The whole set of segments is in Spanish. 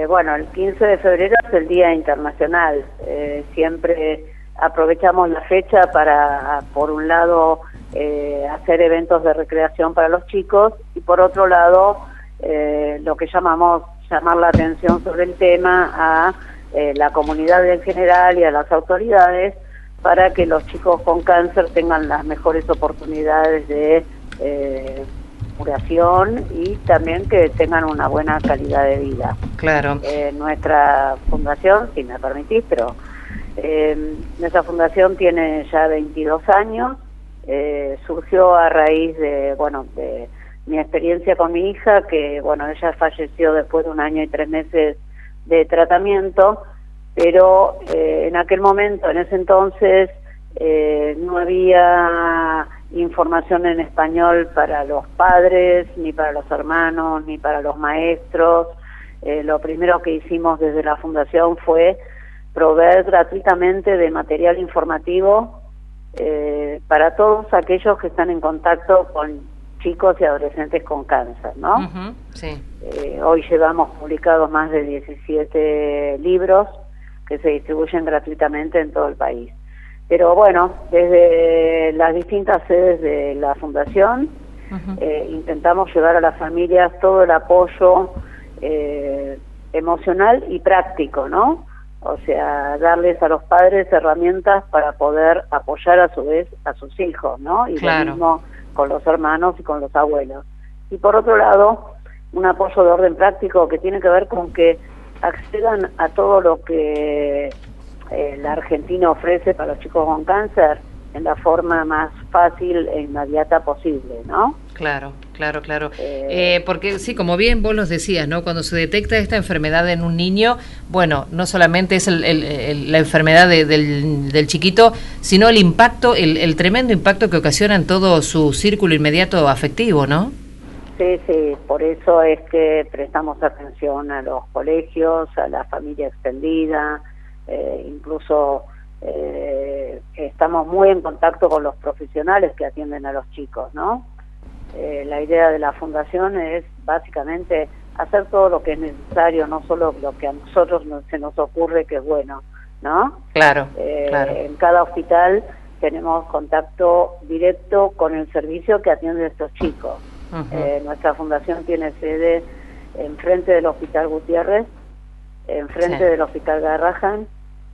Bueno, el 15 de febrero es el Día Internacional. Siempre aprovechamos la fecha para, por un lado, hacer eventos de recreación para los chicos y por otro lado, lo que llamar la atención sobre el tema a la comunidad en general y a las autoridades para que los chicos con cáncer tengan las mejores oportunidades de curación y también que tengan una buena calidad de vida. Claro. Nuestra fundación, si me permitís, pero nuestra fundación tiene ya 22 años, surgió a raíz de mi experiencia con mi hija, que ella falleció después de 1 año y 3 meses de tratamiento, pero en aquel momento, en ese entonces, no había información en español para los padres, ni para los hermanos, ni para los maestros. Lo primero que hicimos desde la fundación fue proveer gratuitamente de material informativo para todos aquellos que están en contacto con chicos y adolescentes con cáncer, ¿no? Sí. Hoy llevamos publicados más de 17 libros que se distribuyen gratuitamente en todo el país. Pero bueno, desde las distintas sedes de la Fundación intentamos llevar a las familias todo el apoyo emocional y práctico, ¿no? O sea, darles a los padres herramientas para poder apoyar a su vez a sus hijos, ¿no? Y claro. Lo mismo con los hermanos y con los abuelos. Y por otro lado, un apoyo de orden práctico que tiene que ver con que accedan a todo lo que la Argentina ofrece para los chicos con cáncer en la forma más fácil e inmediata posible, ¿no? Claro. Porque sí, como bien vos los decías, ¿no? Cuando se detecta esta enfermedad en un niño, bueno, no solamente es la enfermedad del chiquito, sino el impacto, el tremendo impacto que ocasiona en todo su círculo inmediato afectivo, ¿no? Sí, por eso es que prestamos atención a los colegios, a la familia extendida, incluso estamos muy en contacto con los profesionales que atienden a los chicos, ¿no? La idea de la fundación es básicamente hacer todo lo que es necesario, no solo lo que a nosotros se nos ocurre que es bueno, ¿no? Claro. En cada hospital tenemos contacto directo con el servicio que atiende a estos chicos. Nuestra fundación tiene sede enfrente del Hospital Gutiérrez, enfrente del Hospital Garrahan,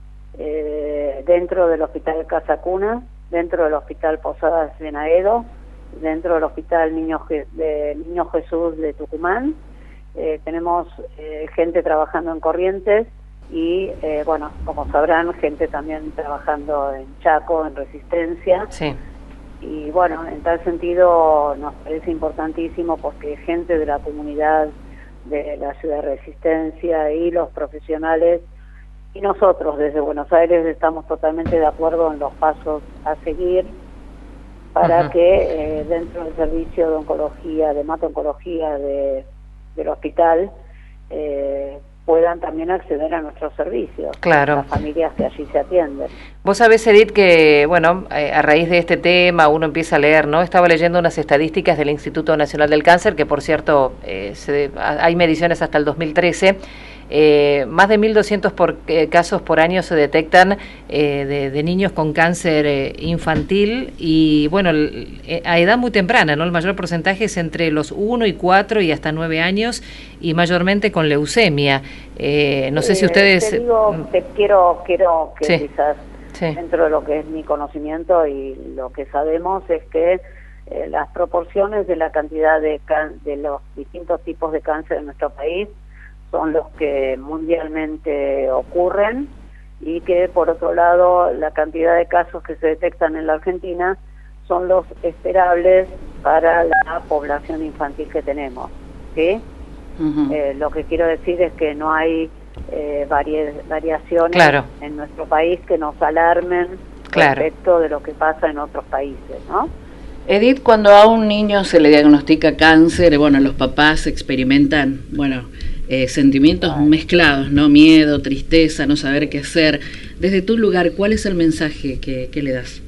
dentro del Hospital Casa Cuna, dentro del Hospital Posadas de Naedo, dentro del Hospital Niño Jesús de Tucumán. Tenemos gente trabajando en Corrientes y, como sabrán, gente también trabajando en Chaco, en Resistencia. Sí. Y en tal sentido nos parece importantísimo porque gente de la comunidad de la ciudad de Resistencia y los profesionales y nosotros desde Buenos Aires estamos totalmente de acuerdo en los pasos a seguir para que dentro del servicio de oncología, de hemato-oncología del hospital puedan también acceder a nuestros servicios, claro. Las familias que allí se atienden. Vos sabés, Edith, que, a raíz de este tema uno empieza a leer, ¿no? Estaba leyendo unas estadísticas del Instituto Nacional del Cáncer, que por cierto, hay mediciones hasta el 2013, más de 1.200 casos por año se detectan de niños con cáncer infantil y, a edad muy temprana, ¿no? El mayor porcentaje es entre los 1 y 4 y hasta 9 años y mayormente con leucemia. No sé si ustedes... Quiero que sí. quizás dentro de lo que es mi conocimiento y lo que sabemos es que las proporciones de la cantidad de los distintos tipos de cáncer en nuestro país son los que mundialmente ocurren y que por otro lado la cantidad de casos que se detectan en la Argentina son los esperables para la población infantil que tenemos, ¿sí? Lo que quiero decir es que no hay variaciones en nuestro país que nos alarmen respecto de lo que pasa en otros países, ¿no? Edith, cuando a un niño se le diagnostica cáncer, los papás experimentan, sentimientos mezclados, ¿no? Miedo, tristeza, no saber qué hacer. Desde tu lugar, ¿cuál es el mensaje que le das?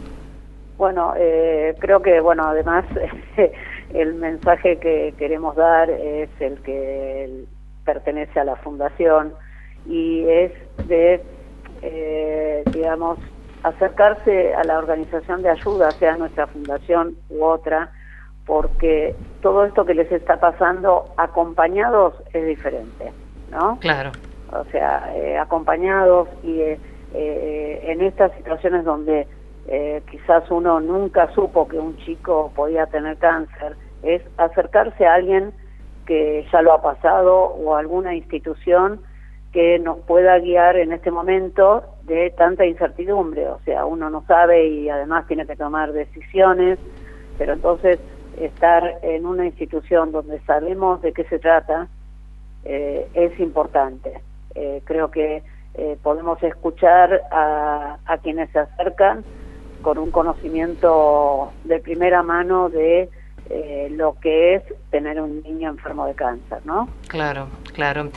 Creo que, además, el mensaje que queremos dar es el que pertenece a la fundación y es de, digamos, acercarse a la organización de ayuda, sea nuestra fundación u otra, porque todo esto que les está pasando acompañados es diferente, ¿no? Claro. O sea, acompañados y en estas situaciones donde quizás uno nunca supo que un chico podía tener cáncer, es acercarse a alguien que ya lo ha pasado o a alguna institución que nos pueda guiar en este momento de tanta incertidumbre. O sea, uno no sabe y además tiene que tomar decisiones, pero entonces estar en una institución donde sabemos de qué se trata es importante. Creo que podemos escuchar a quienes se acercan con un conocimiento de primera mano de lo que es tener un niño enfermo de cáncer, ¿no? Claro, claro.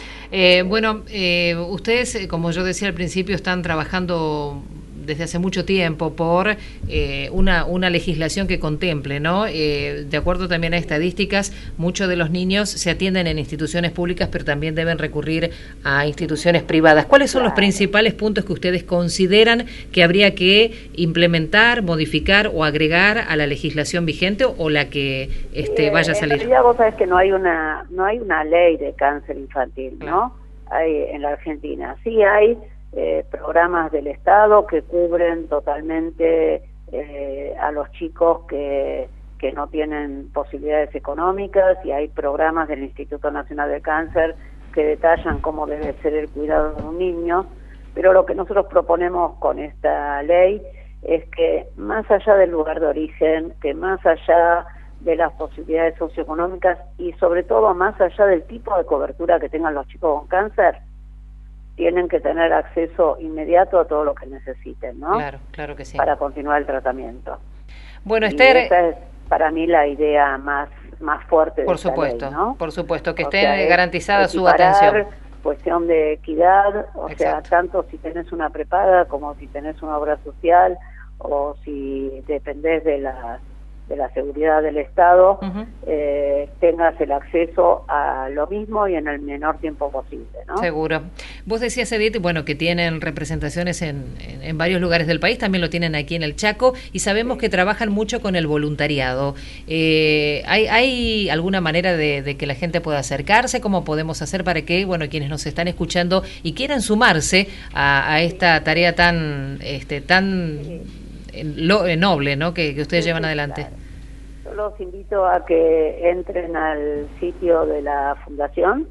Ustedes, como yo decía al principio, están trabajando desde hace mucho tiempo por una legislación que contemple, ¿no? De acuerdo también a estadísticas, muchos de los niños se atienden en instituciones públicas, pero también deben recurrir a instituciones privadas. ¿Cuáles son los principales puntos que ustedes consideran que habría que implementar, modificar o agregar a la legislación vigente o la que vaya a salir? En realidad vos sabés que no hay una ley de cáncer infantil, ¿no? Hay en la Argentina. Sí hay programas del Estado que cubren totalmente a los chicos que no tienen posibilidades económicas, y hay programas del Instituto Nacional del Cáncer que detallan cómo debe ser el cuidado de un niño, pero lo que nosotros proponemos con esta ley es que más allá del lugar de origen, que más allá de las posibilidades socioeconómicas y sobre todo más allá del tipo de cobertura que tengan los chicos con cáncer, tienen que tener acceso inmediato a todo lo que necesiten, ¿no? Claro, claro que sí. Para continuar el tratamiento. Bueno, Esther, esa es para mí la idea más fuerte por de esta supuesto, ley, ¿no? Por supuesto, que o esté sea, garantizada su atención. Cuestión de equidad, o Exacto. sea, tanto si tenés una prepaga como si tenés una obra social o si dependés de la seguridad del Estado, tengas el acceso a lo mismo y en el menor tiempo posible, ¿no? Seguro. Vos decías, Edith, bueno, que tienen representaciones en varios lugares del país, también lo tienen aquí en el Chaco, y sabemos que trabajan mucho con el voluntariado. ¿Hay alguna manera de que la gente pueda acercarse? ¿Cómo podemos hacer para que, bueno, quienes nos están escuchando y quieran sumarse a esta tarea tan noble, ¿no? que ustedes llevan adelante? Claro. Yo los invito a que entren al sitio de la fundación,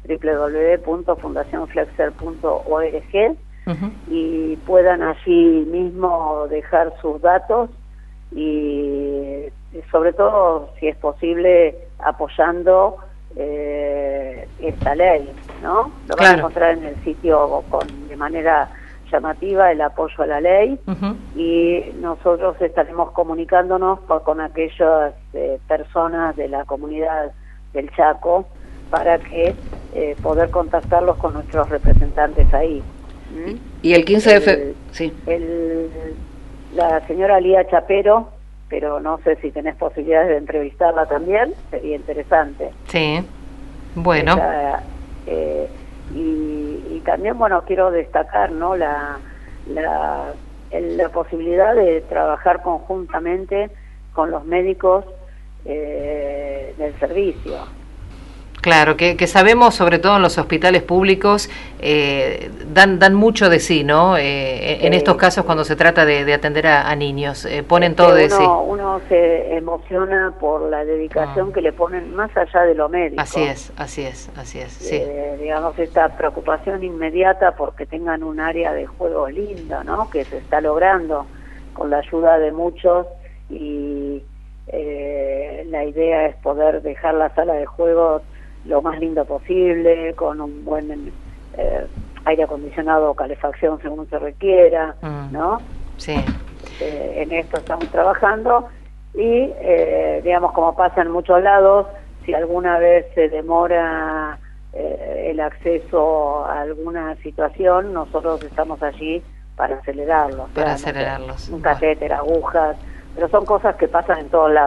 www.fundacionflexer.org, y puedan allí mismo dejar sus datos y sobre todo, si es posible, apoyando esta ley, ¿no? Lo van a encontrar en el sitio de manera llamativa, el apoyo a la ley, y nosotros estaremos comunicándonos con aquellas personas de la comunidad del Chaco para que poder contactarlos con nuestros representantes ahí. Y el 15 de febrero, sí. La señora Lía Chapero, pero no sé si tenés posibilidades de entrevistarla también, sería interesante. Sí, bueno. Y también, bueno, quiero destacar, ¿no?, la posibilidad de trabajar conjuntamente con los médicos del servicio. Claro, que sabemos, sobre todo en los hospitales públicos, dan mucho de sí, ¿no? En estos casos, cuando se trata de atender a niños, ponen todo de sí. Uno se emociona por la dedicación que le ponen más allá de lo médico. Así es, sí. Digamos, esta preocupación inmediata porque tengan un área de juego lindo, ¿no?, que se está logrando con la ayuda de muchos, y la idea es poder dejar la sala de juego lo más lindo posible, con un buen aire acondicionado o calefacción según se requiera, ¿no? Sí. En esto estamos trabajando y, digamos, como pasa en muchos lados, si alguna vez se demora el acceso a alguna situación, nosotros estamos allí para acelerarlos. Para acelerarlos. Un catéter, agujas, pero son cosas que pasan en todos lados.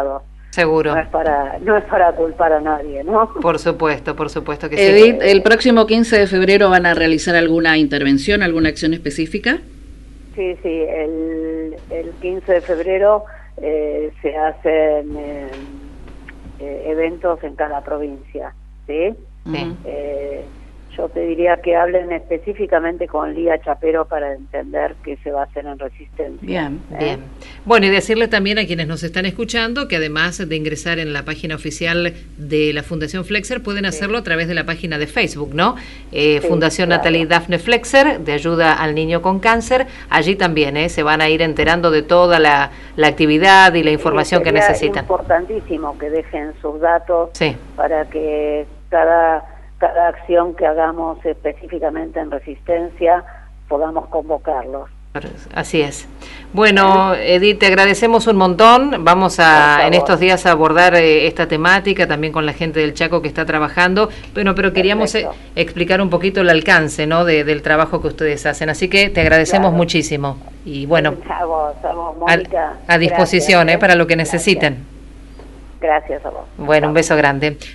Seguro. No es para culpar a nadie, ¿no? Por supuesto que sí. Edith, ¿el próximo 15 de febrero van a realizar alguna intervención, alguna acción específica? Sí, el 15 de febrero se hacen eventos en cada provincia, ¿sí? Sí. Yo te diría que hablen específicamente con Lía Chapero para entender qué se va a hacer en Resistencia. Bien. Bueno, y decirle también a quienes nos están escuchando que además de ingresar en la página oficial de la Fundación Flexer, pueden hacerlo a través de la página de Facebook, ¿no? Fundación Natalie Dafne Flexer, de ayuda al niño con cáncer. Allí también se van a ir enterando de toda la actividad y la información que necesitan. Es importantísimo que dejen sus datos para que cada acción que hagamos específicamente en Resistencia podamos convocarlos. Así es. Bueno, Edith, te agradecemos un montón. Vamos en estos días a abordar esta temática también con la gente del Chaco que está trabajando, pero queríamos explicar un poquito el alcance, ¿no? del trabajo que ustedes hacen. Así que te agradecemos muchísimo. Y bueno, a vos, Mónica, a disposición gracias, para lo que necesiten. Gracias a vos. Bueno, un beso grande.